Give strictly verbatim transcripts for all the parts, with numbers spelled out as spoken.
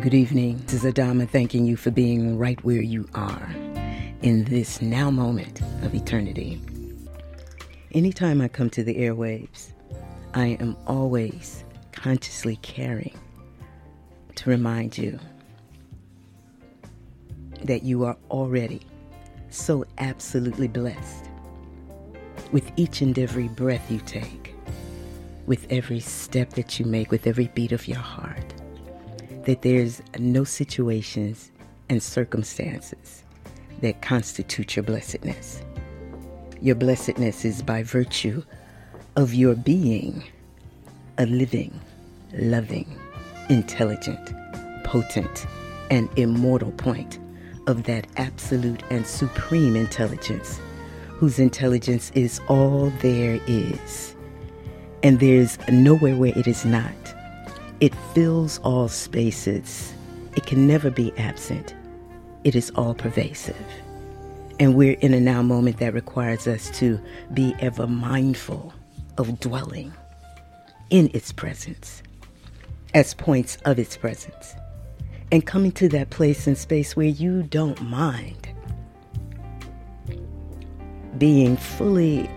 Good evening. This is Adama thanking you for being right where you are in this now moment of eternity. Anytime I come to the airwaves, I am always consciously caring to remind you that you are already so absolutely blessed with each and every breath you take, with every step that you make, with every beat of your heart, that there's no situations and circumstances that constitute your blessedness. Your blessedness is by virtue of your being a living, loving, intelligent, potent, and immortal point of that absolute and supreme intelligence, whose intelligence is all there is. And there's nowhere where it is not. It fills all spaces. It can never be absent. It is all pervasive. And we're in a now moment that requires us to be ever mindful of dwelling in its presence, as points of its presence, and coming to that place and space where you don't mind being fully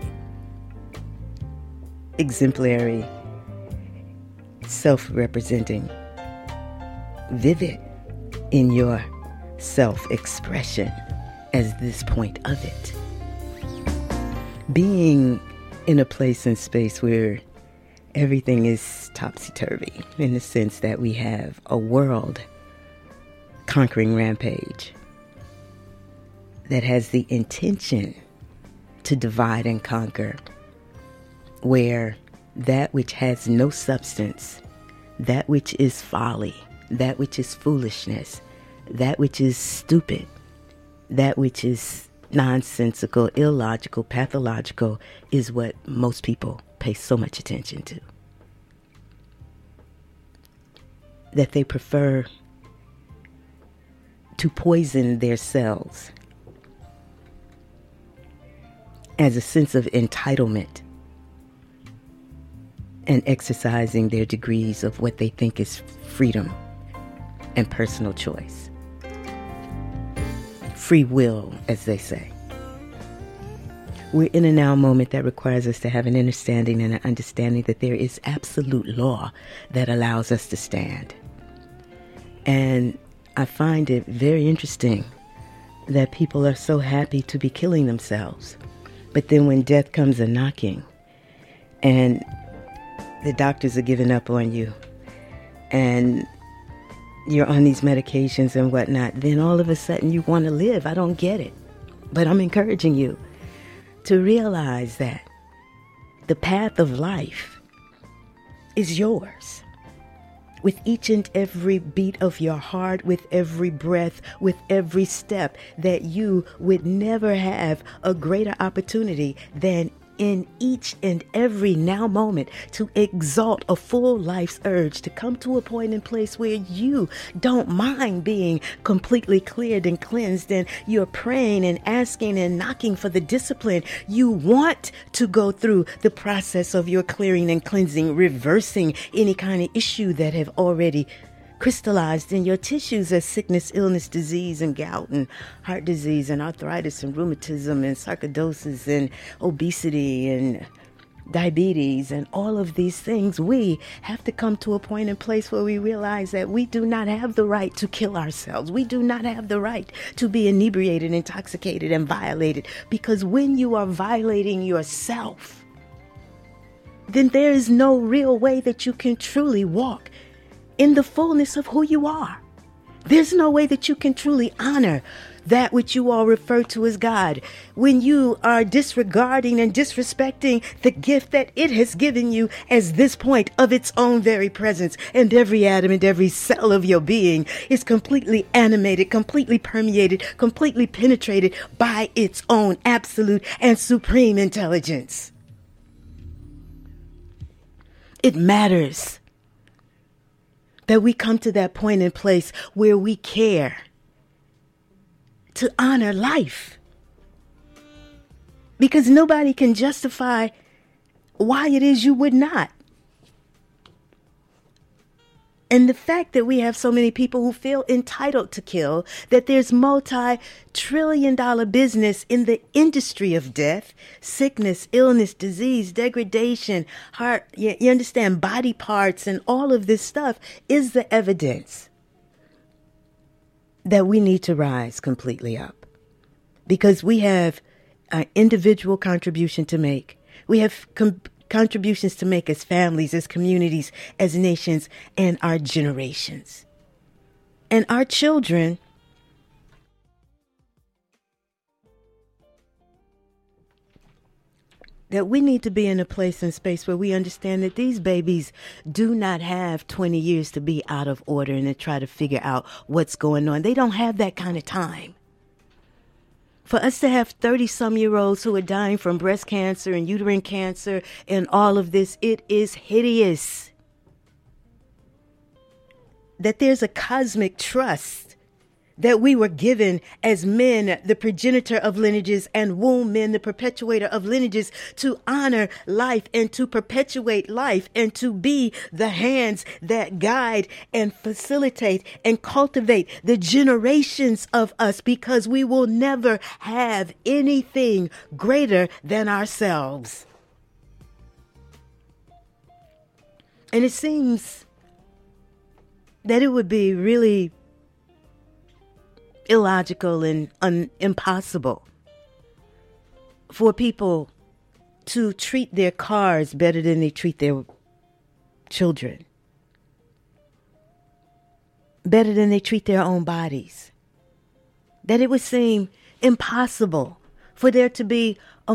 exemplary, self-representing, vivid in your self-expression as this point of it. Being in a place and space where everything is topsy-turvy, in the sense that we have a world conquering rampage that has the intention to divide and conquer, where that which has no substance, that which is folly, that which is foolishness, that which is stupid, that which is nonsensical, illogical, pathological, is what most people pay so much attention to. That they prefer to poison their cells as a sense of entitlement and exercising their degrees of what they think is freedom and personal choice. Free will, as they say. We're in a now moment that requires us to have an understanding and an understanding that there is absolute law that allows us to stand. And I find it very interesting that people are so happy to be killing themselves. But then when death comes a knocking and the doctors are giving up on you and you're on these medications and whatnot, then all of a sudden you want to live. I don't get it. But I'm encouraging you to realize that the path of life is yours. With each and every beat of your heart, with every breath, with every step, that you would never have a greater opportunity than in each and every now moment to exalt a full life's urge, to come to a point and place where you don't mind being completely cleared and cleansed, and you're praying and asking and knocking for the discipline. You want to go through the process of your clearing and cleansing, reversing any kind of issue that have already crystallized in your tissues as sickness, illness, disease, and gout, and heart disease, and arthritis, and rheumatism, and sarcoidosis, and obesity, and diabetes, and all of these things. We have to come to a point and place where we realize that we do not have the right to kill ourselves. We do not have the right to be inebriated, intoxicated, and violated, because when you are violating yourself, then there is no real way that you can truly walk in the fullness of who you are. There's no way that you can truly honor that which you all refer to as God when you are disregarding and disrespecting the gift that it has given you as this point of its own very presence. And every atom and every cell of your being is completely animated, completely permeated, completely penetrated by its own absolute and supreme intelligence. It matters that we come to that point and place where we care to honor life. Because nobody can justify why it is you would not. And the fact that we have so many people who feel entitled to kill, that there's multi-trillion dollar business in the industry of death, sickness, illness, disease, degradation, heart, you, you understand, body parts, and all of this stuff is the evidence that we need to rise completely up. Because we have an individual contribution to make. We have com- contributions to make as families, as communities, as nations, and our generations. And our children that we need to be in a place and space where we understand that these babies do not have twenty years to be out of order and to try to figure out what's going on. They don't have that kind of time. For us to have thirty-some-year-olds who are dying from breast cancer and uterine cancer and all of this, it is hideous. That there's a cosmic trust that we were given as men, the progenitor of lineages, and womb men, the perpetuator of lineages, to honor life and to perpetuate life and to be the hands that guide and facilitate and cultivate the generations of us, because we will never have anything greater than ourselves. And it seems that it would be really illogical and un- impossible for people to treat their cars better than they treat their children, better than they treat their own bodies. That it would seem impossible for there to be a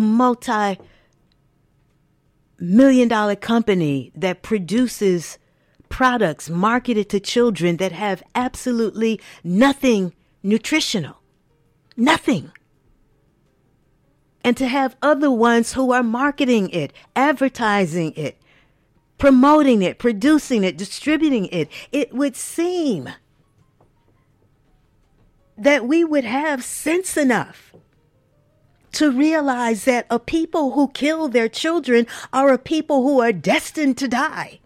multi-million dollar company that produces products marketed to children that have absolutely nothing nutritional, nothing. And to have other ones who are marketing it, advertising it, promoting it, producing it, distributing it, it would seem that we would have sense enough to realize that a people who kill their children are a people who are destined to die.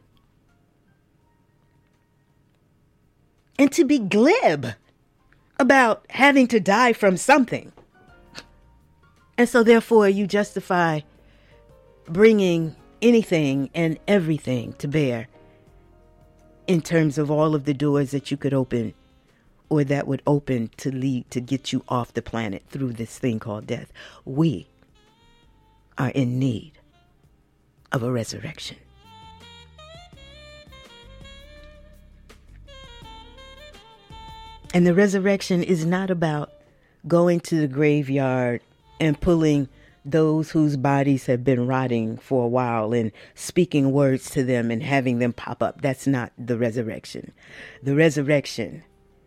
And to be glib about having to die from something. And so therefore you justify bringing anything and everything to bear in terms of all of the doors that you could open or that would open to lead to get you off the planet through this thing called death. We are in need of a resurrection. And the resurrection is not about going to the graveyard and pulling those whose bodies have been rotting for a while and speaking words to them and having them pop up. That's not the resurrection. The resurrection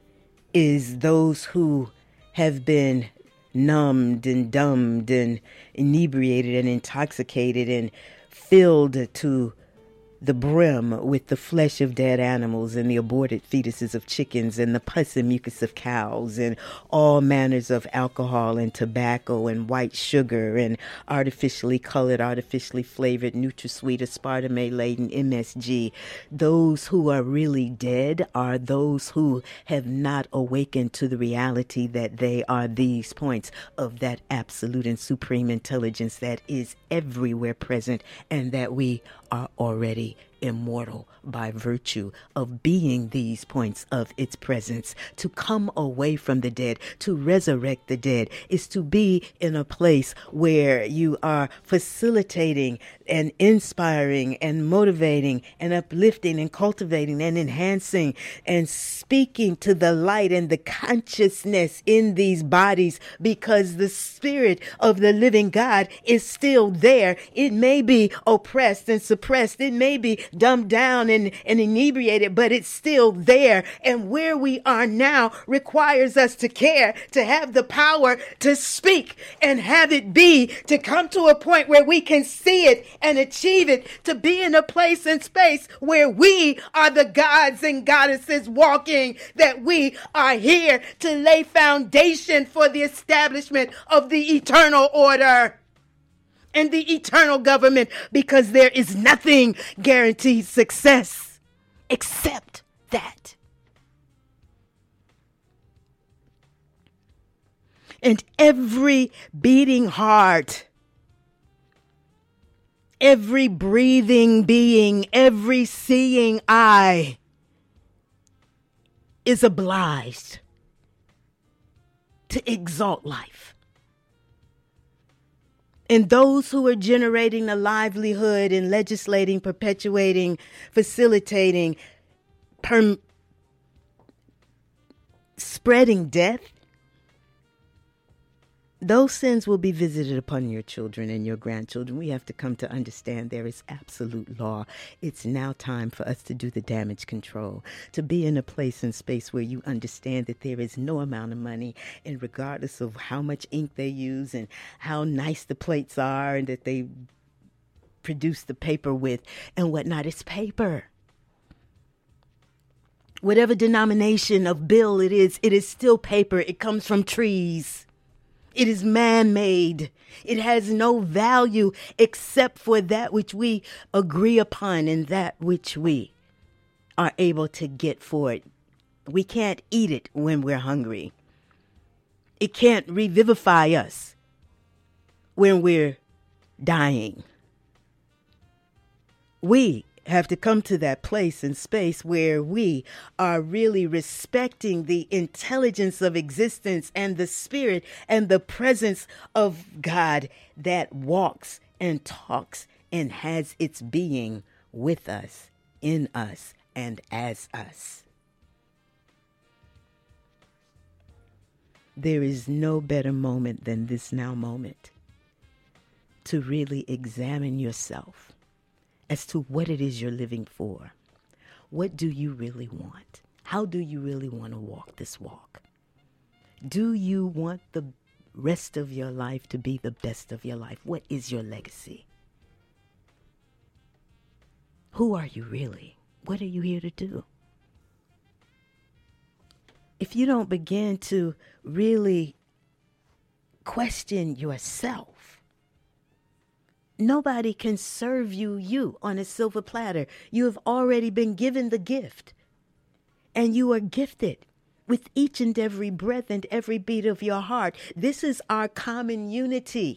is those who have been numbed and dumbed and inebriated and intoxicated and filled to the brim with the flesh of dead animals and the aborted fetuses of chickens and the pus and mucus of cows and all manners of alcohol and tobacco and white sugar and artificially colored, artificially flavored, NutraSweet, aspartame-laden M S G. Those who are really dead are those who have not awakened to the reality that they are these points of that absolute and supreme intelligence that is everywhere present and that we are already immortal by virtue of being these points of its presence. To come away from the dead, to resurrect the dead, is to be in a place where you are facilitating and inspiring and motivating and uplifting and cultivating and enhancing and speaking to the light and the consciousness in these bodies, because the spirit of the living God is still there. It may be oppressed and suppressed. It may be dumbed down and, and inebriated, but it's still there. And where we are now requires us to care, to have the power to speak and have it be, to come to a point where we can see it and achieve it, to be in a place and space where we are the gods and goddesses walking, that we are here to lay foundation for the establishment of the eternal order and the eternal government, because there is nothing guarantees success except that. And every beating heart, every breathing being, every seeing eye is obliged to exalt life. And those who are generating the livelihood and legislating, perpetuating, facilitating, perm- spreading death, those sins will be visited upon your children and your grandchildren. We have to come to understand there is absolute law. It's now time for us to do the damage control, to be in a place and space where you understand that there is no amount of money, and regardless of how much ink they use and how nice the plates are and that they produce the paper with and whatnot, it's paper. Whatever denomination of bill it is, it is still paper. It comes from trees. It is man-made. It has no value except for that which we agree upon and that which we are able to get for it. We can't eat it when we're hungry. It can't revivify us when we're dying. We have to come to that place and space where we are really respecting the intelligence of existence and the spirit and the presence of God that walks and talks and has its being with us, in us, and as us. There is no better moment than this now moment to really examine yourself as to what it is you're living for. What do you really want? How do you really want to walk this walk? Do you want the rest of your life to be the best of your life? What is your legacy? Who are you really? What are you here to do? If you don't begin to really question yourself, nobody can serve you you on a silver platter. You have already been given the gift, and you are gifted with each and every breath and every beat of your heart. This is our common unity.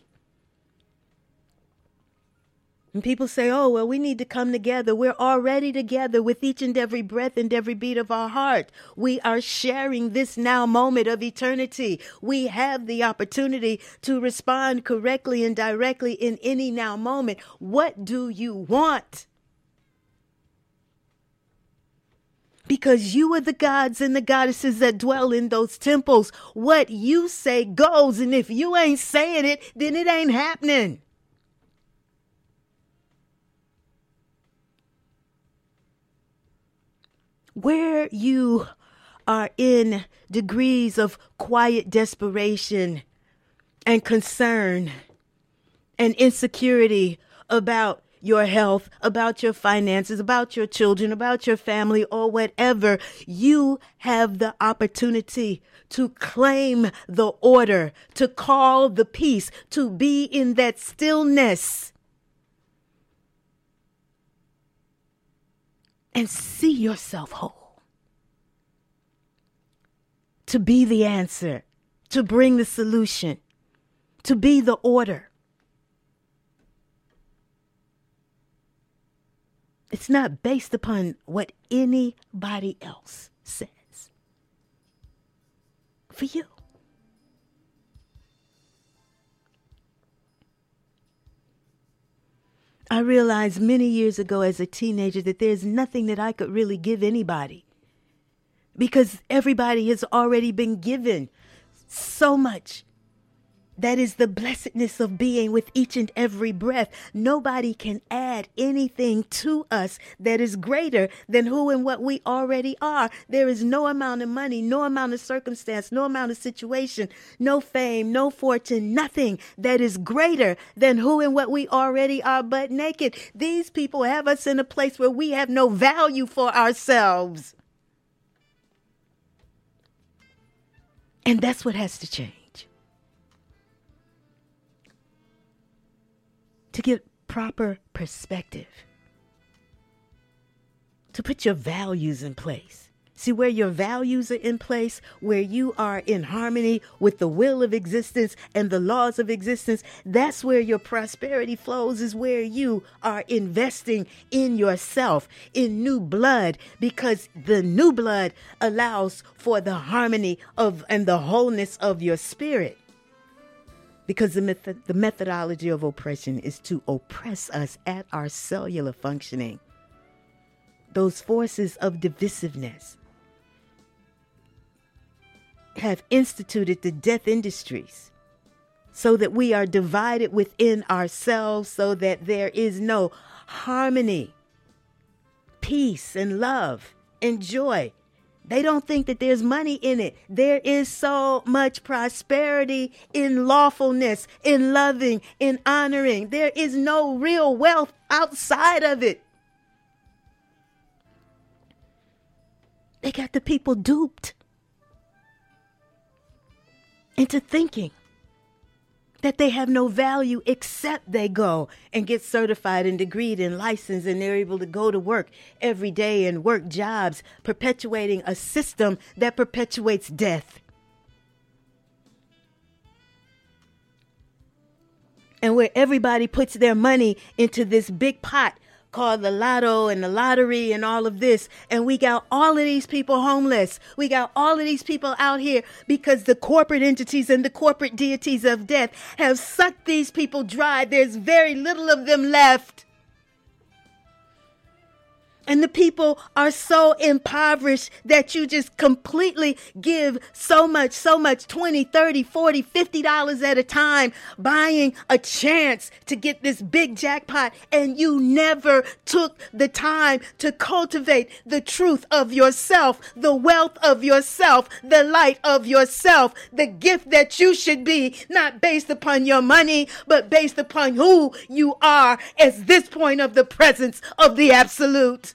And people say, oh, well, we need to come together. We're already together with each and every breath and every beat of our heart. We are sharing this now moment of eternity. We have the opportunity to respond correctly and directly in any now moment. What do you want? Because you are the gods and the goddesses that dwell in those temples. What you say goes, and if you ain't saying it, then it ain't happening. Where you are in degrees of quiet desperation and concern and insecurity about your health, about your finances, about your children, about your family, or whatever, you have the opportunity to claim the order, to call the peace, to be in that stillness and see yourself whole, to be the answer, to bring the solution, to be the order. It's not based upon what anybody else says. For you. I realized many years ago as a teenager that there's nothing that I could really give anybody, because everybody has already been given so much. That is the blessedness of being with each and every breath. Nobody can add anything to us that is greater than who and what we already are. There is no amount of money, no amount of circumstance, no amount of situation, no fame, no fortune, nothing that is greater than who and what we already are but naked. These people have us in a place where we have no value for ourselves. And that's what has to change. To get proper perspective, to put your values in place. See, where your values are in place, where you are in harmony with the will of existence and the laws of existence, that's where your prosperity flows, is where you are investing in yourself, in new blood, because the new blood allows for the harmony of and the wholeness of your spirit. Because the method, the methodology of oppression is to oppress us at our cellular functioning. Those forces of divisiveness have instituted the death industries so that we are divided within ourselves, so that there is no harmony, peace, and love and joy. They don't think that there's money in it. There is so much prosperity in lawfulness, in loving, in honoring. There is no real wealth outside of it. They got the people duped into thinking that they have no value except they go and get certified and degreed and licensed, and they're able to go to work every day and work jobs, perpetuating a system that perpetuates death. And where everybody puts their money into this big pot called the lotto and the lottery and all of this. And we got all of these people homeless. We got all of these people out here because the corporate entities and the corporate deities of death have sucked these people dry. There's very little of them left. And the people are so impoverished that you just completely give so much, so much, twenty, thirty, forty, fifty dollars at a time, buying a chance to get this big jackpot. And you never took the time to cultivate the truth of yourself, the wealth of yourself, the light of yourself, the gift that you should be, not based upon your money, but based upon who you are as this point of the presence of the absolute.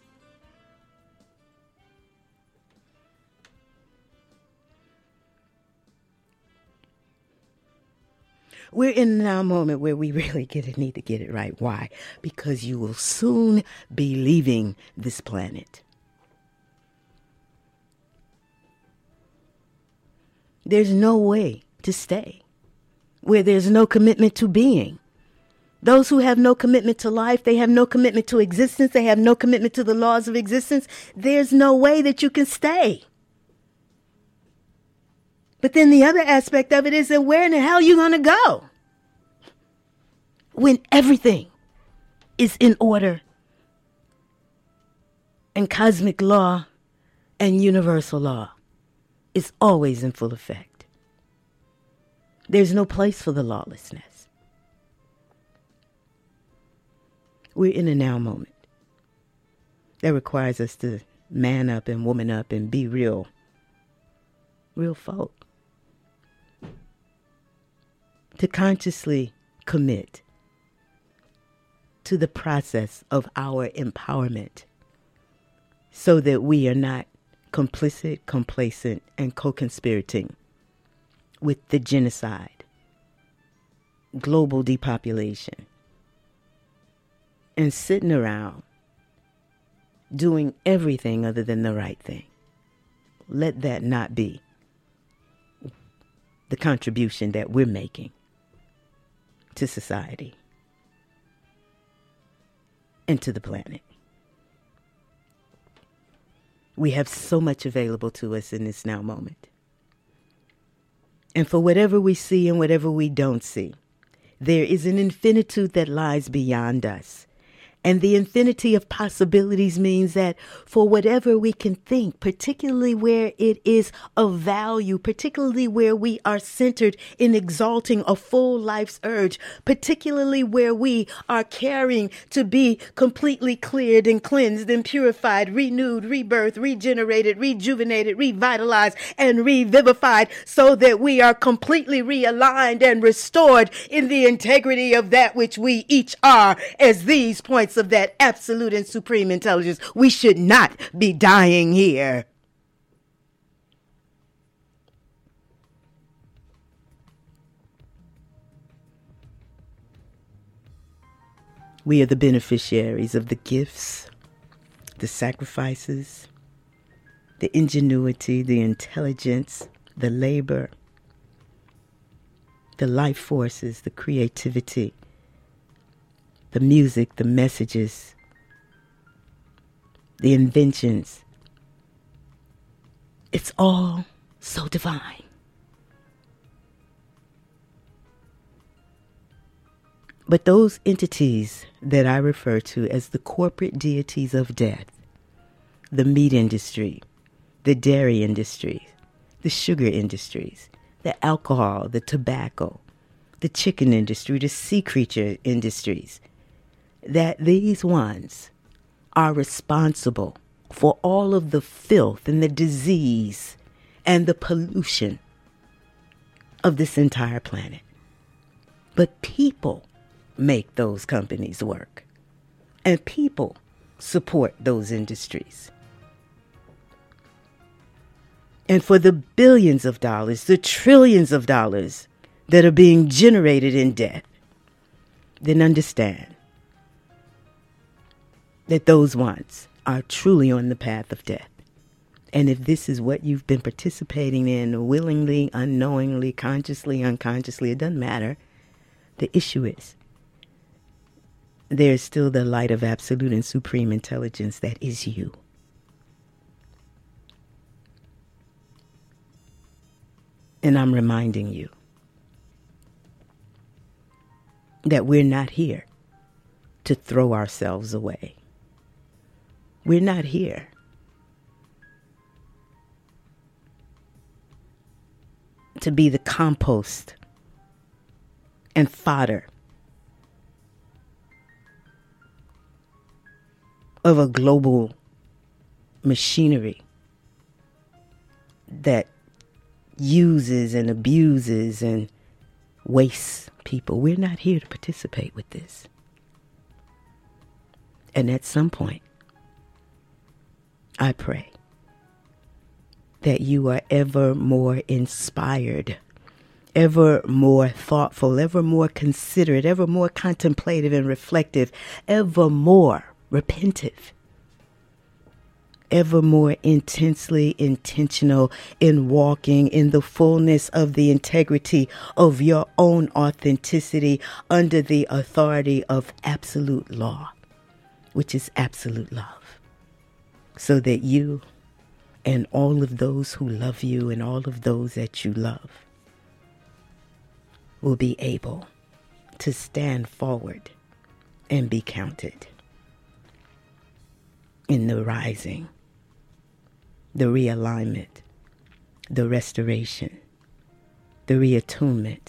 We're in a now moment where we really get it, need to get it right. Why? Because you will soon be leaving this planet. There's no way to stay where there's no commitment to being. Those who have no commitment to life, they have no commitment to existence, they have no commitment to the laws of existence. There's no way that you can stay. But then the other aspect of it is that where in the hell are you going to go when everything is in order and cosmic law and universal law is always in full effect? There's no place for the lawlessness. We're in a now moment that requires us to man up and woman up and be real, real folk. To consciously commit to the process of our empowerment so that we are not complicit, complacent, and co-conspirating with the genocide, global depopulation, and sitting around doing everything other than the right thing. Let that not be the contribution that we're making to society and to the planet. We have so much available to us in this now moment. And for whatever we see and whatever we don't see, there is an infinitude that lies beyond us. And the infinity of possibilities means that for whatever we can think, particularly where it is of value, particularly where we are centered in exalting a full life's urge, particularly where we are caring to be completely cleared and cleansed and purified, renewed, rebirthed, regenerated, rejuvenated, revitalized, and revivified, so that we are completely realigned and restored in the integrity of that which we each are as these points of that absolute and supreme intelligence. We should not be dying here. We are the beneficiaries of the gifts, the sacrifices, the ingenuity, the intelligence, the labor, the life forces, the creativity, the music, the messages, the inventions. It's all so divine. But those entities that I refer to as the corporate deities of death, the meat industry, the dairy industry, the sugar industries, the alcohol, the tobacco, the chicken industry, the sea creature industries, that these ones are responsible for all of the filth and the disease and the pollution of this entire planet. But people make those companies work, and people support those industries. And for the billions of dollars, the trillions of dollars that are being generated in death, then understand that those ones are truly on the path of death. And if this is what you've been participating in willingly, unknowingly, consciously, unconsciously, it doesn't matter. The issue is there is still the light of absolute and supreme intelligence that is you. And I'm reminding you that we're not here to throw ourselves away. We're not here to be the compost and fodder of a global machinery that uses and abuses and wastes people. We're not here to participate with this. And at some point, I pray that you are ever more inspired, ever more thoughtful, ever more considerate, ever more contemplative and reflective, ever more repentive, ever more intensely intentional in walking in the fullness of the integrity of your own authenticity under the authority of absolute law, which is absolute love, so that you and all of those who love you and all of those that you love will be able to stand forward and be counted in the rising, the realignment, the restoration, the reattunement,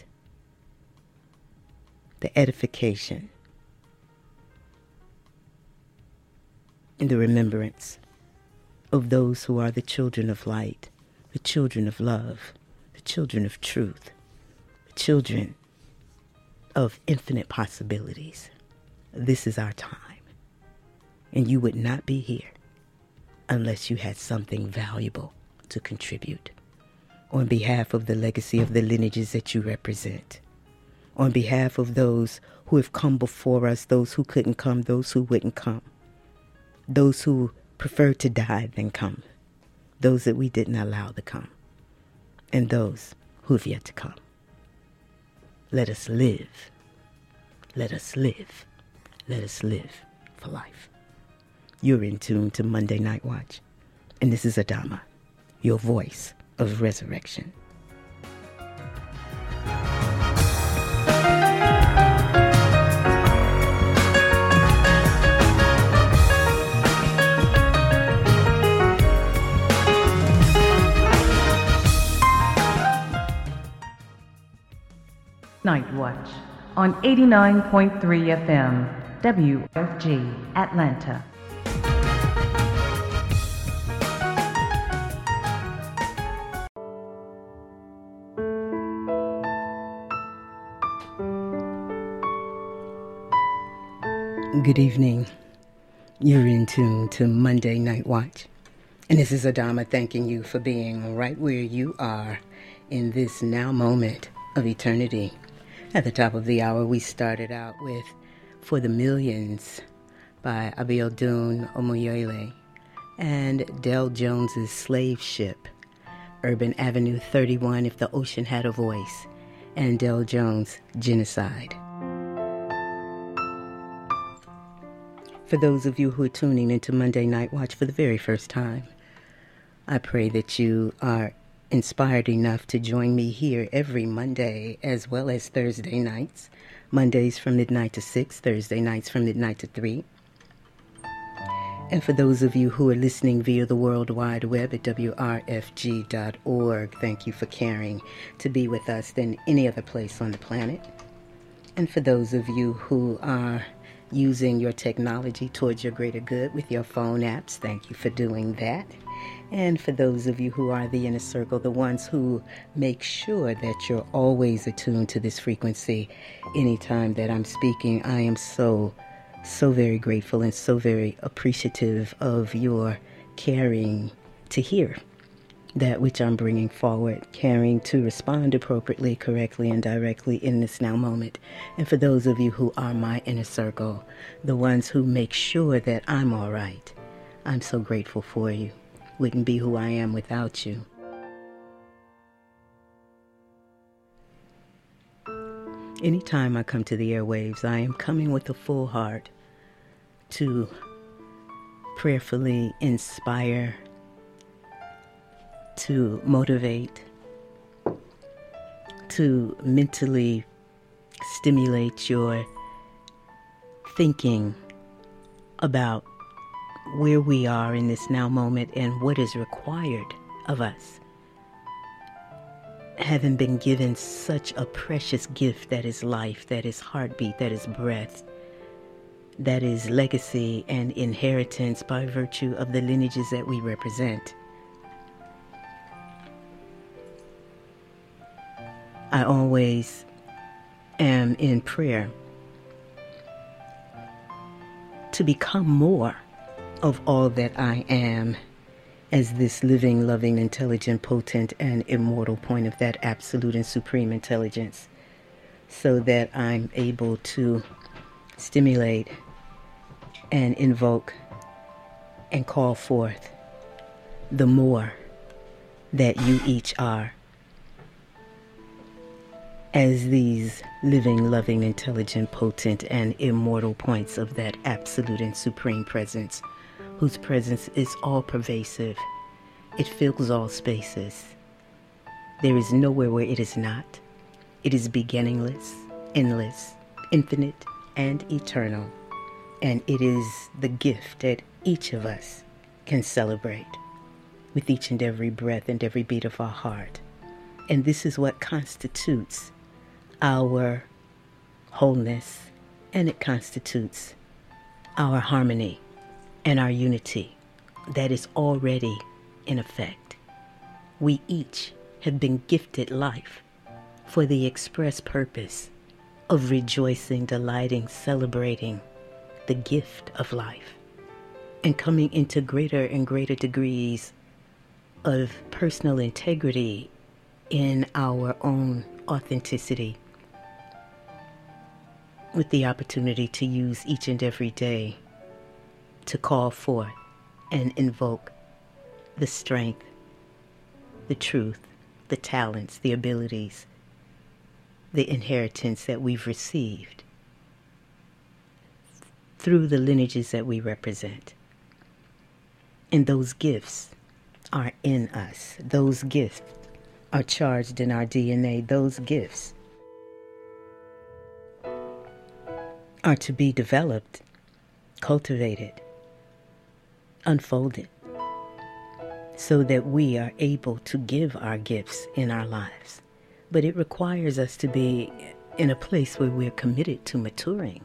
the edification, and the remembrance of those who are the children of light, the children of love, the children of truth, the children of infinite possibilities. This is our time. And you would not be here unless you had something valuable to contribute on behalf of the legacy of the lineages that you represent, on behalf of those who have come before us, those who couldn't come, those who wouldn't come, those who preferred to die than come, those that we didn't allow to come, and those who have yet to come. Let us live. Let us live. Let us live for life. You're in tune to Monday Night Watch, and this is Adama, your voice of resurrection. Night Watch on eighty-nine point three F M, W F G, Atlanta. Good evening. You're in tune to Monday Night Watch. And this is Adama thanking you for being right where you are in this now moment of eternity. At the top of the hour, we started out with For the Millions by Abiodun Omoyele. and Del Jones's Slave Ship, Urban Avenue thirty-one, If the Ocean Had a Voice, and Del Jones, Genocide. For those of you who are tuning into Monday Night Watch for the very first time, I pray that you are inspired enough to join me here every Monday as well as Thursday nights. Mondays from midnight to six, Thursday nights from midnight to three. And for those of you who are listening via the World Wide Web at W R F G dot org, thank you for caring to be with us than any other place on the planet. And for those of you who are using your technology towards your greater good with your phone apps, thank you for doing that. And for those of you who are the inner circle, the ones who make sure that you're always attuned to this frequency anytime that I'm speaking, I am so, so very grateful and so very appreciative of your caring to hear that which I'm bringing forward, caring to respond appropriately, correctly, and directly in this now moment. And for those of you who are my inner circle, the ones who make sure that I'm all right, I'm so grateful for you. Wouldn't be who I am without you. Anytime I come to the airwaves, I am coming with a full heart to prayerfully inspire, to motivate, to mentally stimulate your thinking about where we are in this now moment and what is required of us. Having been given such a precious gift that is life, that is heartbeat, that is breath, that is legacy and inheritance by virtue of the lineages that we represent. I always am in prayer to become more of all that I am as this living, loving, intelligent, potent, and immortal point of that absolute and supreme intelligence, so that I'm able to stimulate and invoke and call forth the more that you each are as these living, loving, intelligent, potent, and immortal points of that absolute and supreme presence, whose presence is all-pervasive. It fills all spaces. There is nowhere where it is not. It is beginningless, endless, infinite, and eternal. And it is the gift that each of us can celebrate with each and every breath and every beat of our heart. And this is what constitutes our wholeness, and it constitutes our harmony and our unity that is already in effect. We each have been gifted life for the express purpose of rejoicing, delighting, celebrating the gift of life, and coming into greater and greater degrees of personal integrity in our own authenticity, with the opportunity to use each and every day to call forth and invoke the strength, the truth, the talents, the abilities, the inheritance that we've received through the lineages that we represent. And those gifts are in us. Those gifts are charged in our D N A. Those gifts are to be developed, cultivated, unfolded, so that we are able to give our gifts in our lives. But it requires us to be in a place where we're committed to maturing.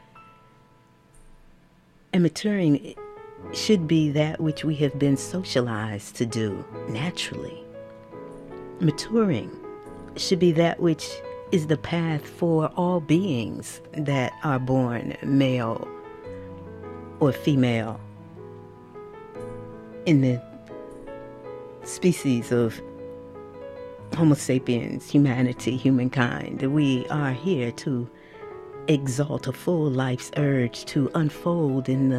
And maturing should be that which we have been socialized to do naturally. Maturing should be that which is the path for all beings that are born male or female in the species of Homo sapiens, humanity, humankind. We are here to exalt a full life's urge to unfold in the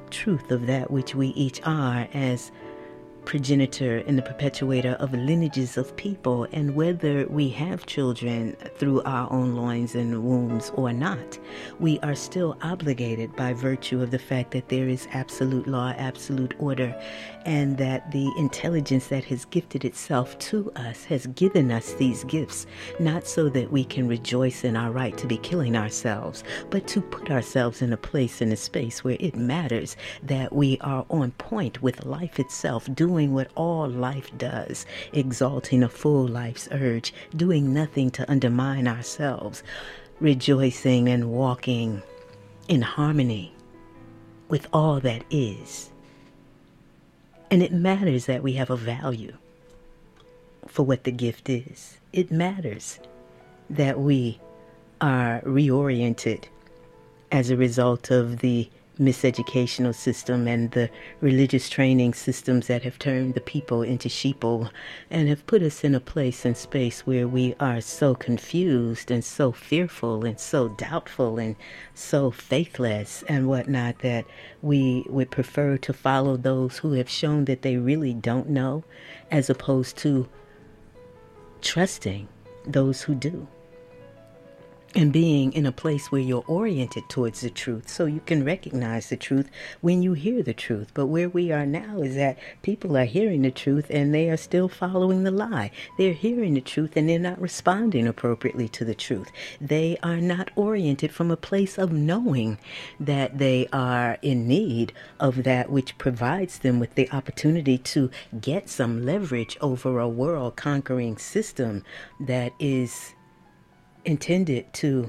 truth of that which we each are as progenitor and the perpetuator of lineages of people, and whether we have children through our own loins and wombs or not, we are still obligated by virtue of the fact that there is absolute law, absolute order, and that the intelligence that has gifted itself to us has given us these gifts, not so that we can rejoice in our right to be killing ourselves, but to put ourselves in a place, in a space where it matters that we are on point with life itself, doing what all life does, exalting a full life's urge, doing nothing to undermine ourselves, rejoicing and walking in harmony with all that is. And it matters that we have a value for what the gift is. It matters that we are reoriented as a result of the miseducational system and the religious training systems that have turned the people into sheeple and have put us in a place and space where we are so confused and so fearful and so doubtful and so faithless and whatnot that we would prefer to follow those who have shown that they really don't know, as opposed to trusting those who do. And being in a place where you're oriented towards the truth so you can recognize the truth when you hear the truth. But where we are now is that people are hearing the truth and they are still following the lie. They're hearing the truth and they're not responding appropriately to the truth. They are not oriented from a place of knowing that they are in need of that which provides them with the opportunity to get some leverage over a world-conquering system that is intended to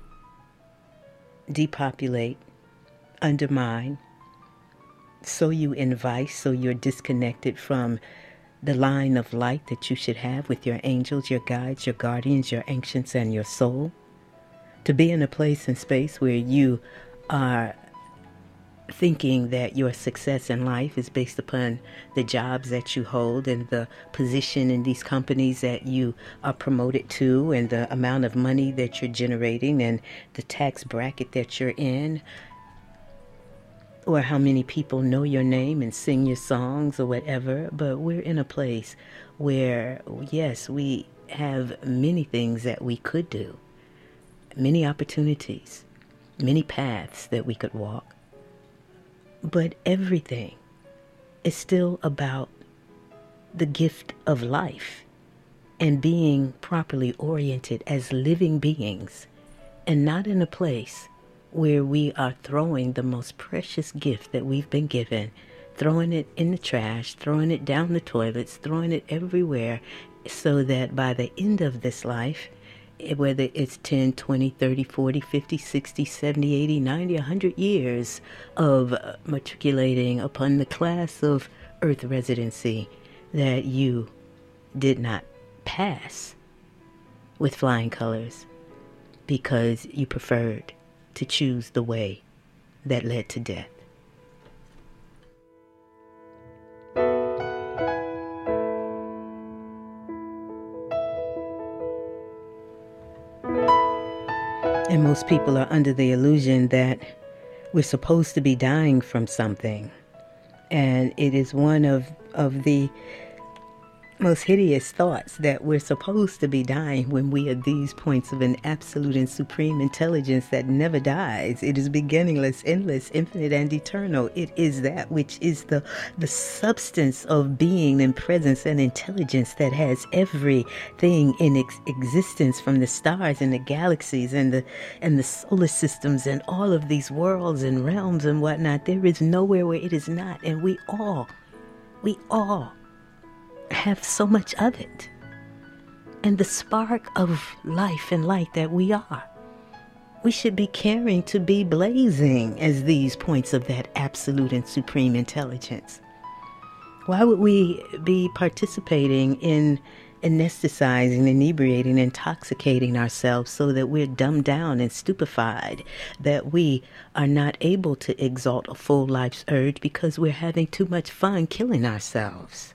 depopulate, undermine, so you invite, so you're disconnected from the line of light that you should have with your angels, your guides, your guardians, your ancients, and your soul. To be in a place and space where you are thinking that your success in life is based upon the jobs that you hold and the position in these companies that you are promoted to and the amount of money that you're generating and the tax bracket that you're in, or how many people know your name and sing your songs or whatever. But we're in a place where, yes, we have many things that we could do, many opportunities, many paths that we could walk. But everything is still about the gift of life and being properly oriented as living beings, and not in a place where we are throwing the most precious gift that we've been given, throwing it in the trash, throwing it down the toilets, throwing it everywhere, so that by the end of this life, whether it's ten, twenty, thirty, forty, fifty, sixty, seventy, eighty, ninety, one hundred years of matriculating upon the class of earth residency that you did not pass with flying colors because you preferred to choose the way that led to death. And most people are under the illusion that we're supposed to be dying from something. And it is one of, of the most hideous thoughts that we're supposed to be dying when we are these points of an absolute and supreme intelligence that never dies. It is beginningless, endless, infinite, and eternal. It is that which is the, the substance of being and presence and intelligence that has everything in ex- existence, from the stars and the galaxies and the, and the solar systems and all of these worlds and realms and whatnot. There is nowhere where it is not. And we all, we all have so much of it, and the spark of life and light that we are. We should be caring to be blazing as these points of that absolute and supreme intelligence. Why would we be participating in anesthetizing, inebriating, intoxicating ourselves so that we're dumbed down and stupefied, that we are not able to exalt a full life's urge because we're having too much fun killing ourselves?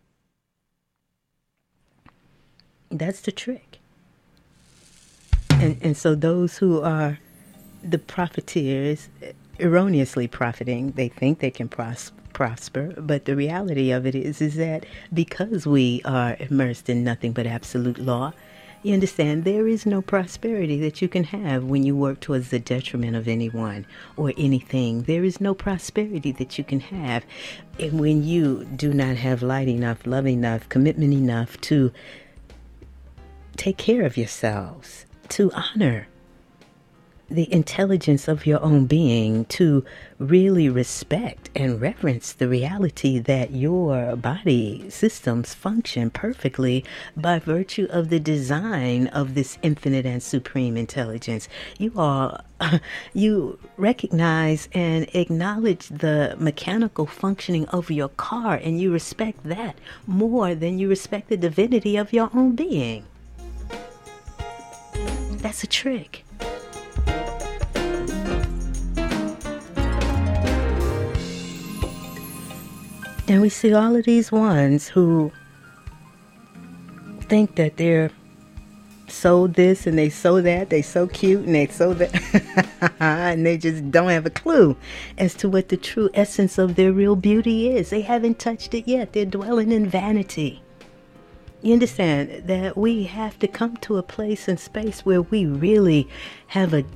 That's the trick. And and so those who are the profiteers, erroneously profiting. They think they can pros- prosper, but the reality of it is, is that because we are immersed in nothing but absolute law, you understand there is no prosperity that you can have when you work towards the detriment of anyone or anything. There is no prosperity that you can have when you do not have light enough, love enough, commitment enough to take care of yourselves, to honor the intelligence of your own being, to really respect and reverence the reality that your body systems function perfectly by virtue of the design of this infinite and supreme intelligence. You are, you recognize and acknowledge the mechanical functioning of your car, and you respect that more than you respect the divinity of your own being. That's a trick. And we see all of these ones who think that they're so this and they so that, they so cute and they so that, and they just don't have a clue as to what the true essence of their real beauty is. They haven't touched it yet. They're dwelling in vanity. You understand that we have to come to a place and space where we really have a,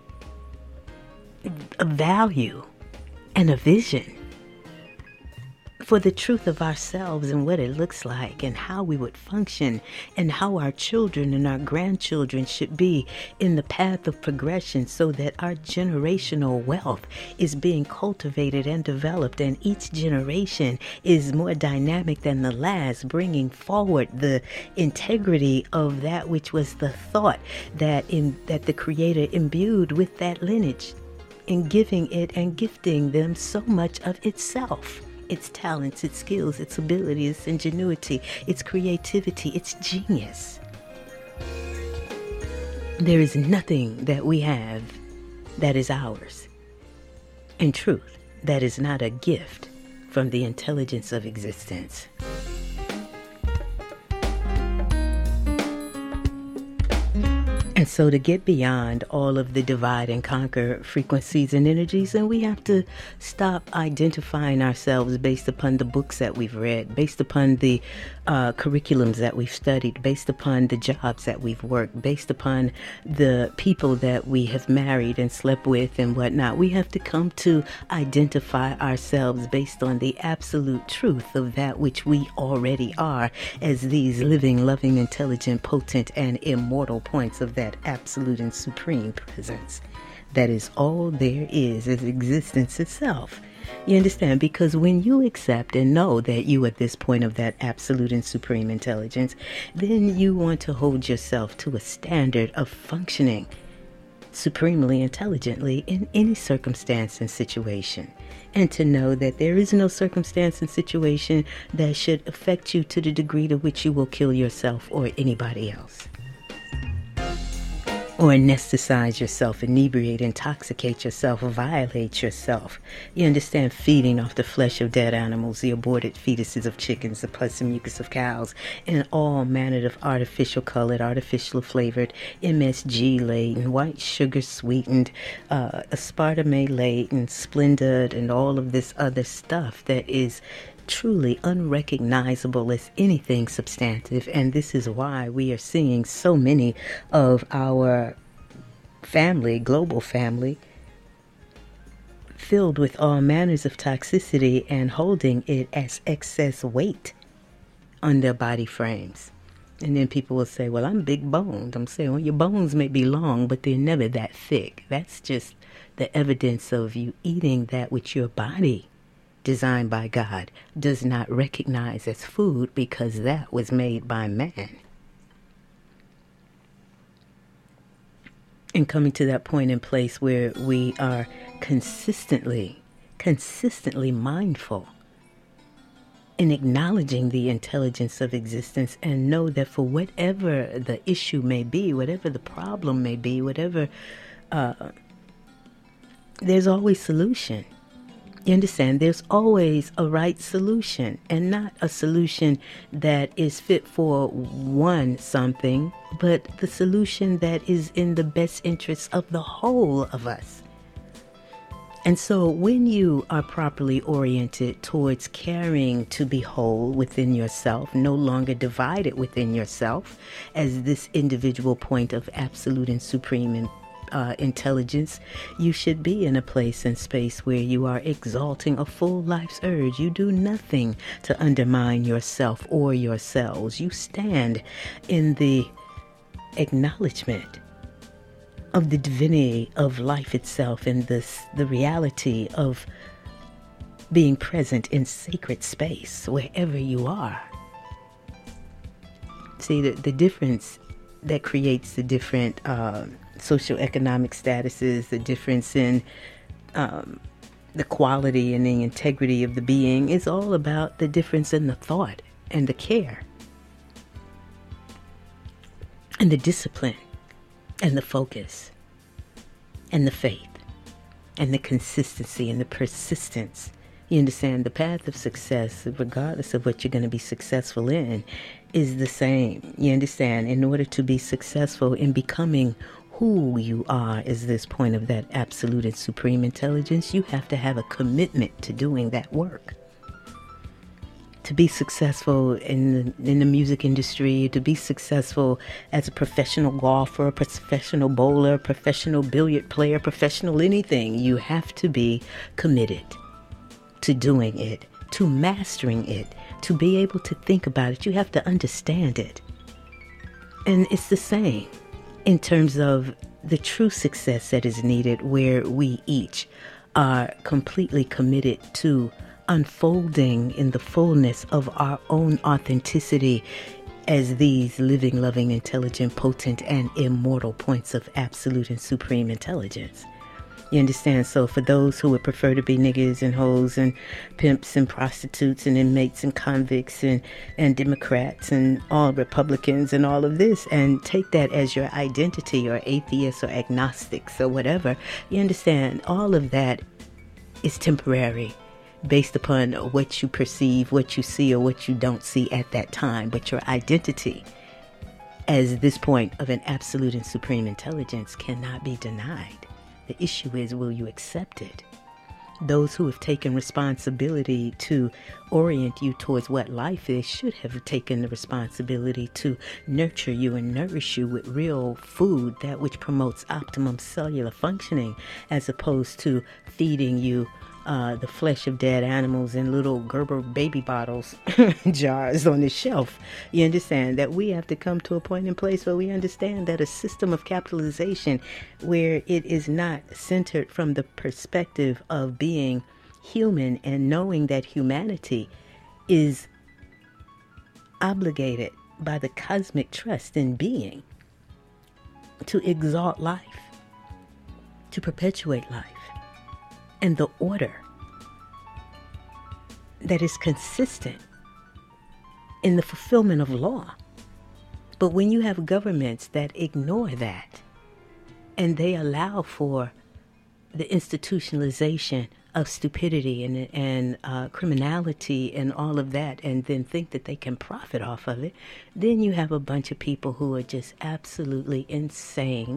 a value and a vision for the truth of ourselves and what it looks like and how we would function and how our children and our grandchildren should be in the path of progression, so that our generational wealth is being cultivated and developed, and each generation is more dynamic than the last, bringing forward the integrity of that which was the thought that in that the Creator imbued with that lineage, in giving it and gifting them so much of itself. Its talents, its skills, its ability, its ingenuity, its creativity, its genius. There is nothing that we have that is ours. In truth, that is not a gift from the intelligence of existence. And so to get beyond all of the divide and conquer frequencies and energies, then we have to stop identifying ourselves based upon the books that we've read, based upon the uh, curriculums that we've studied, based upon the jobs that we've worked, based upon the people that we have married and slept with and whatnot. We have to come to identify ourselves based on the absolute truth of that which we already are, as these living, loving, intelligent, potent, and immortal points of that absolute and supreme presence. That is all there is, is existence itself. You understand? Because when you accept and know that you at this point of that absolute and supreme intelligence, then you want to hold yourself to a standard of functioning supremely intelligently in any circumstance and situation. And to know that there is no circumstance and situation that should affect you to the degree to which you will kill yourself or anybody else, or anesthetize yourself, inebriate, intoxicate yourself, violate yourself. You understand? Feeding off the flesh of dead animals, the aborted fetuses of chickens, the pus and mucus of cows, and all manner of artificial colored, artificial flavored, M S G laden, white sugar sweetened, uh, aspartame laden, Splenda, and all of this other stuff that is truly unrecognizable as anything substantive. And this is why we are seeing so many of our family, global family, filled with all manners of toxicity and holding it as excess weight on their body frames. And then people will say, well, I'm big boned. I'm saying, well, your bones may be long, but they're never that thick. That's just the evidence of you eating that which your body, designed by God, does not recognize as food, because that was made by man. And coming to that point in place where we are consistently, consistently mindful in acknowledging the intelligence of existence, and know that for whatever the issue may be, whatever the problem may be, whatever, uh, there's always solution. You understand? There's always a right solution, and not a solution that is fit for one something, but the solution that is in the best interest of the whole of us. And so when you are properly oriented towards caring to be whole within yourself, no longer divided within yourself as this individual point of absolute and supreme uh, intelligence, you should be in a place and space where you are exalting a full life's urge. You do nothing to undermine yourself or yourselves. You stand in the acknowledgement of the divinity of life itself and this the reality of being present in sacred space wherever you are. See, the, the difference that creates the different uh, socioeconomic statuses, the difference in um, the quality and the integrity of the being is all about the difference in the thought and the care and the discipline and the focus, and the faith, and the consistency, and the persistence. You understand, the path of success, regardless of what you're going to be successful in, is the same. You understand, in order to be successful in becoming who you are as this point of that absolute and supreme intelligence, you have to have a commitment to doing that work. To be successful in the, in the music industry, to be successful as a professional golfer, a professional bowler, professional billiard player, professional anything, you have to be committed to doing it, to mastering it, to be able to think about it. You have to understand it. And it's the same in terms of the true success that is needed, where we each are completely committed to unfolding in the fullness of our own authenticity as these living, loving, intelligent, potent, and immortal points of absolute and supreme intelligence. You understand? So for those who would prefer to be niggas and hoes and pimps and prostitutes and inmates and convicts and, and Democrats and all Republicans and all of this, and take that as your identity, or atheists or agnostics or whatever, you understand all of that is temporary, based upon what you perceive, what you see, or what you don't see at that time. But your identity as this point of an absolute and supreme intelligence cannot be denied. The issue is, will you accept it? Those who have taken responsibility to orient you towards what life is should have taken the responsibility to nurture you and nourish you with real food, that which promotes optimum cellular functioning, as opposed to feeding you Uh, the flesh of dead animals in little Gerber baby bottles, jars on the shelf. You understand that we have to come to a point in place where we understand that a system of capitalization where it is not centered from the perspective of being human and knowing that humanity is obligated by the cosmic trust in being to exalt life, to perpetuate life, and the order that is consistent in the fulfillment of law. But when you have governments that ignore that, and they allow for the institutionalization of stupidity and, and uh, criminality and all of that, and then think that they can profit off of it, then you have a bunch of people who are just absolutely insane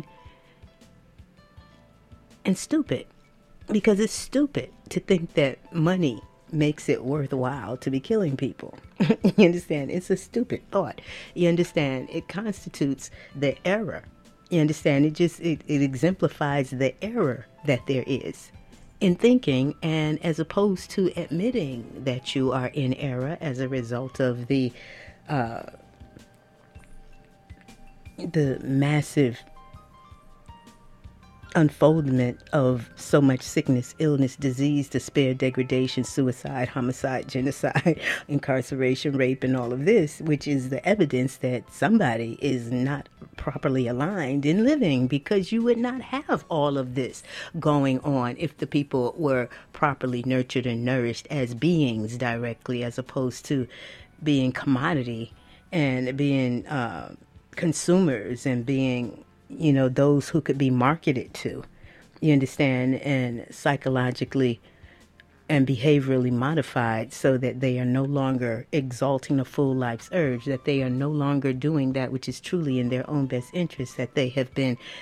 and stupid. Because it's stupid to think that money makes it worthwhile to be killing people. You understand? It's a stupid thought. You understand? It constitutes the error. You understand? It just, it, it exemplifies the error that there is in thinking, and as opposed to admitting that you are in error as a result of the, uh, the massive unfoldment of so much sickness, illness, disease, despair, degradation, suicide, homicide, genocide, incarceration, rape, and all of this, which is the evidence that somebody is not properly aligned in living, because you would not have all of this going on if the people were properly nurtured and nourished as beings directly, as opposed to being commodity and being uh, consumers and being, you know, those who could be marketed to, you understand, and psychologically and behaviorally modified so that they are no longer exalting a full life's urge, that they are no longer doing that which is truly in their own best interest, that they have been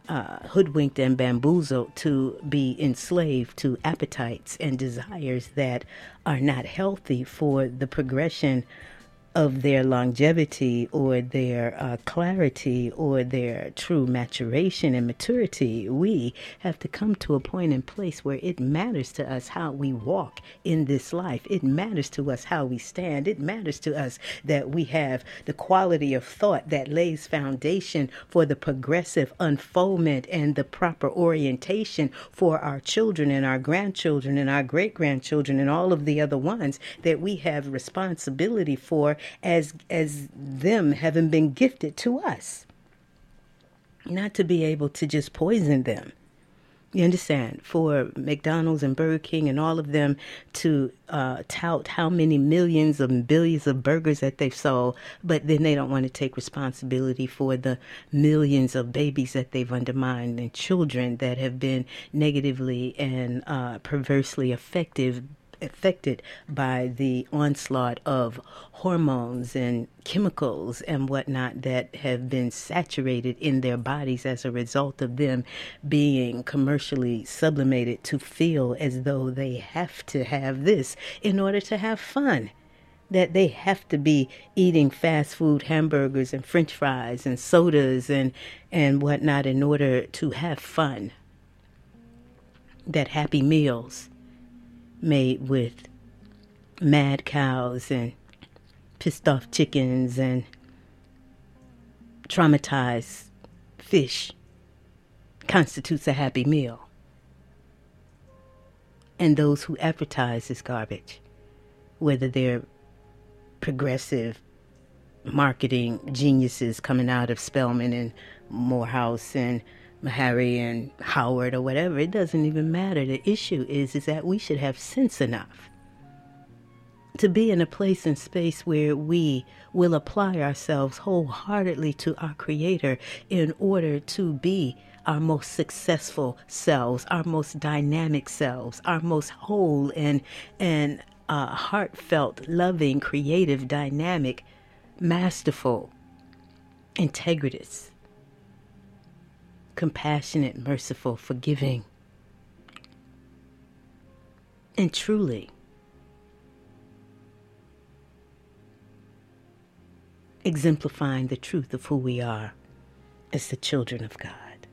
uh, hoodwinked and bamboozled to be enslaved to appetites and desires that are not healthy for the progression of their longevity or their uh, clarity or their true maturation and maturity. We have to come to a point and place where it matters to us how we walk in this life. It matters to us how we stand. It matters to us that we have the quality of thought that lays foundation for the progressive unfoldment and the proper orientation for our children and our grandchildren and our great-grandchildren and all of the other ones that we have responsibility for as as them having been gifted to us, not to be able to just poison them. You understand? For McDonald's and Burger King and all of them to uh, tout how many millions and billions of burgers that they've sold, but then they don't want to take responsibility for the millions of babies that they've undermined and children that have been negatively and uh, perversely affected affected by the onslaught of hormones and chemicals and whatnot that have been saturated in their bodies as a result of them being commercially sublimated to feel as though they have to have this in order to have fun, that they have to be eating fast food hamburgers and french fries and sodas and, and whatnot in order to have fun, that Happy Meals made with mad cows and pissed off chickens and traumatized fish constitutes a Happy Meal. And those who advertise this garbage, whether they're progressive marketing geniuses coming out of Spelman and Morehouse and Harry and Howard or whatever, it doesn't even matter. The issue is, is that we should have sense enough to be in a place and space where we will apply ourselves wholeheartedly to our Creator in order to be our most successful selves, our most dynamic selves, our most whole and and uh, heartfelt, loving, creative, dynamic, masterful, integritous, compassionate, merciful, forgiving, and truly exemplifying the truth of who we are as the children of God.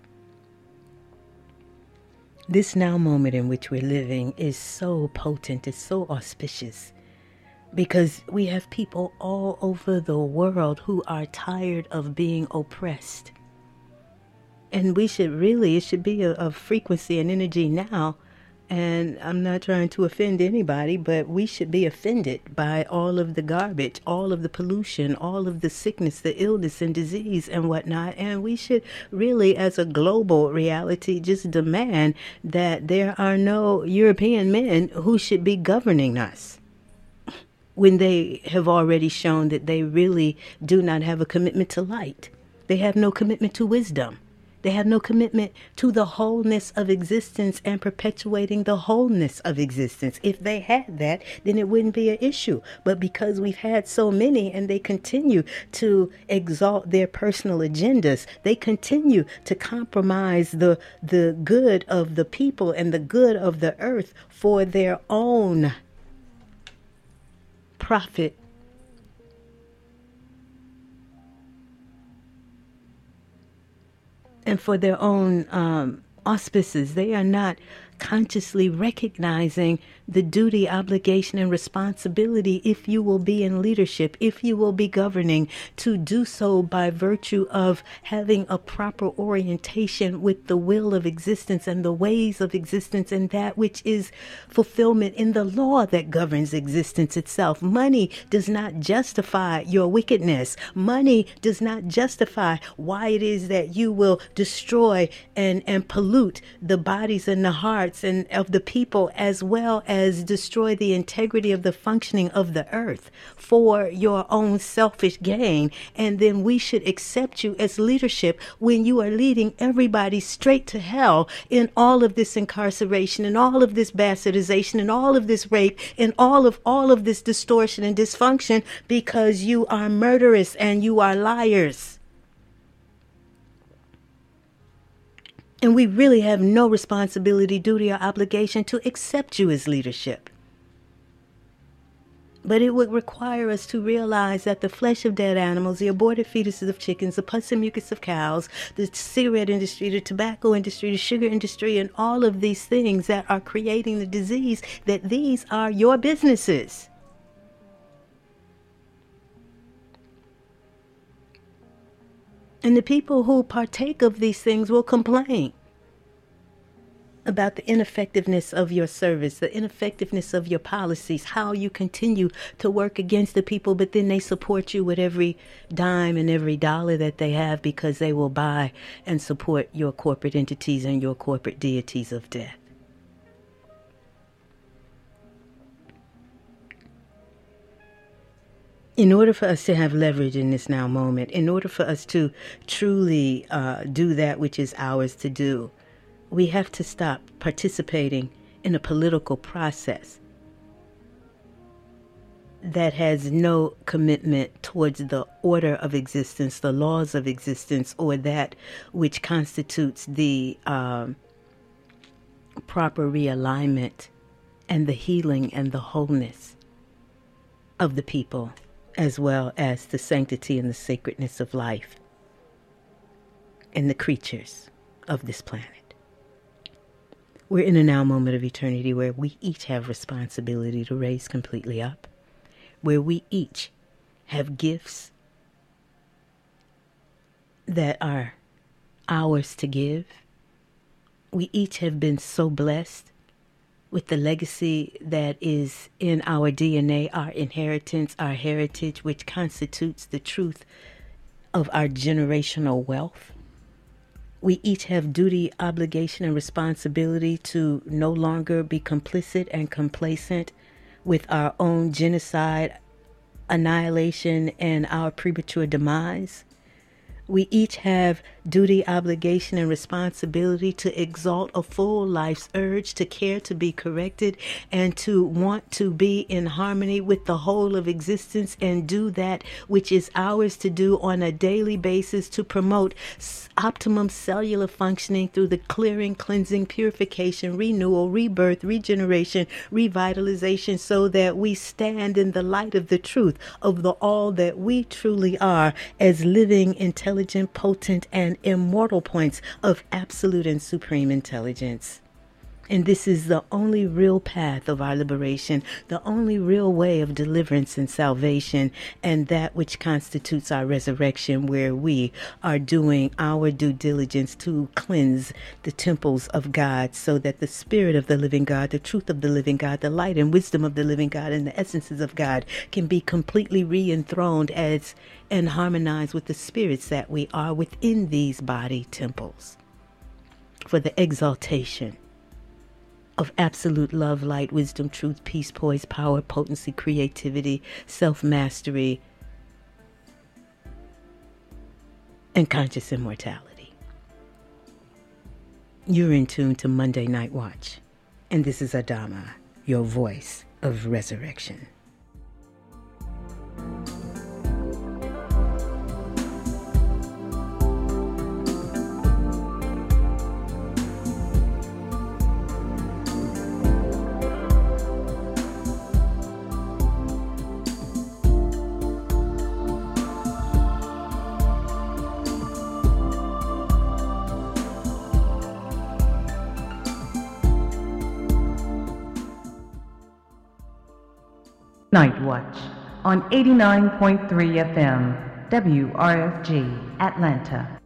This now moment in which we're living is so potent, it's so auspicious, because we have people all over the world who are tired of being oppressed. And we should really, it should be a, a frequency and energy now. And I'm not trying to offend anybody, but we should be offended by all of the garbage, all of the pollution, all of the sickness, the illness and disease and whatnot. And we should really, as a global reality, just demand that there are no European men who should be governing us, when they have already shown that they really do not have a commitment to light. They have no commitment to wisdom. They have no commitment to the wholeness of existence and perpetuating the wholeness of existence. If they had that, then it wouldn't be an issue. But because we've had so many and they continue to exalt their personal agendas, they continue to compromise the, the good of the people and the good of the earth for their own profit. And for their own um, auspices. They are not consciously recognizing the duty, obligation, and responsibility, if you will be in leadership, if you will be governing, to do so by virtue of having a proper orientation with the will of existence and the ways of existence and that which is fulfillment in the law that governs existence itself. Money does not justify your wickedness. Money does not justify why it is that you will destroy and, and pollute the bodies and the hearts and of the people, as well as destroy the integrity of the functioning of the earth for your own selfish gain. And then we should accept you as leadership when you are leading everybody straight to hell in all of this incarceration and all of this bastardization and all of this rape and all of all of this distortion and dysfunction, because you are murderous and you are liars. And we really have no responsibility, duty, or obligation to accept you as leadership. But it would require us to realize that the flesh of dead animals, the aborted fetuses of chickens, the pus and mucus of cows, the cigarette industry, the tobacco industry, the sugar industry, and all of these things that are creating the disease, that these are your businesses. And the people who partake of these things will complain about the ineffectiveness of your service, the ineffectiveness of your policies, how you continue to work against the people, but then they support you with every dime and every dollar that they have because they will buy and support your corporate entities and your corporate deities of death. In order for us to have leverage in this now moment, in order for us to truly uh, do that which is ours to do, we have to stop participating in a political process that has no commitment towards the order of existence, the laws of existence, or that which constitutes the um, proper realignment and the healing and the wholeness of the people, as well as the sanctity and the sacredness of life and the creatures of this planet. We're in a now moment of eternity where we each have responsibility to raise completely up, where we each have gifts that are ours to give. We each have been so blessed with the legacy that is in our D N A, our inheritance, our heritage, which constitutes the truth of our generational wealth. We each have duty, obligation, and responsibility to no longer be complicit and complacent with our own genocide, annihilation, and our premature demise. We each have duty, obligation, and responsibility to exalt a full life's urge to care, to be corrected, and to want to be in harmony with the whole of existence and do that which is ours to do on a daily basis to promote optimum cellular functioning through the clearing, cleansing, purification, renewal, rebirth, regeneration, revitalization, so that we stand in the light of the truth of the all that we truly are as living, intelligent, potent, and immortal points of absolute and supreme intelligence. And this is the only real path of our liberation, the only real way of deliverance and salvation, and that which constitutes our resurrection, where we are doing our due diligence to cleanse the temples of God, so that the spirit of the living God, the truth of the living God, the light and wisdom of the living God, and the essences of God can be completely re-enthroned as and harmonized with the spirits that we are within these body temples, for the exaltation of absolute love, light, wisdom, truth, peace, poise, power, potency, creativity, self-mastery, and conscious immortality. You're in tune to Monday Night Watch, and this is Adama, your voice of resurrection. Night Watch on eighty-nine point three F M, W R F G, Atlanta.